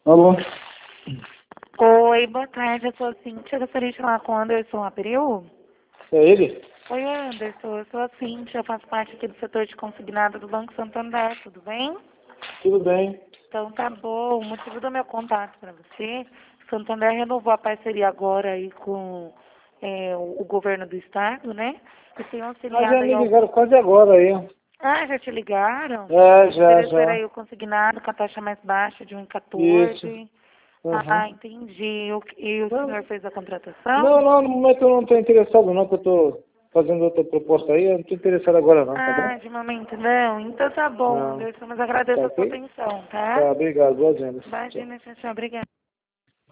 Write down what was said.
Alô? Oi, boa tarde, eu sou a Cíntia, eu gostaria de falar com o Anderson Abreu. É ele? Oi, Anderson, eu sou a Cíntia, eu faço parte aqui do setor de consignado do Banco Santander, tudo bem? Tudo bem. Então tá bom, o motivo do meu contato para você, Santander renovou a parceria agora aí com o governo do estado, né? E tem Já auxiliado aí me alguns... ligaram quase agora aí. Ah, já te ligaram? Oferecer Já. aí o consignado com a taxa mais baixa de Isso. 1,14. Uhum. Ah, entendi. E o Não, senhor fez a não, contratação? não, no momento eu não estou interessado não, que eu estou fazendo outra proposta aí, eu não estou interessado agora não, tá Ah, bom? de momento não. Então tá bom, Não. Anderson, mas Tá agradeço a sua ok? atenção, tá? Tá, obrigado, boas vendas. Tchau. Imagina, tchau, tchau, obrigada.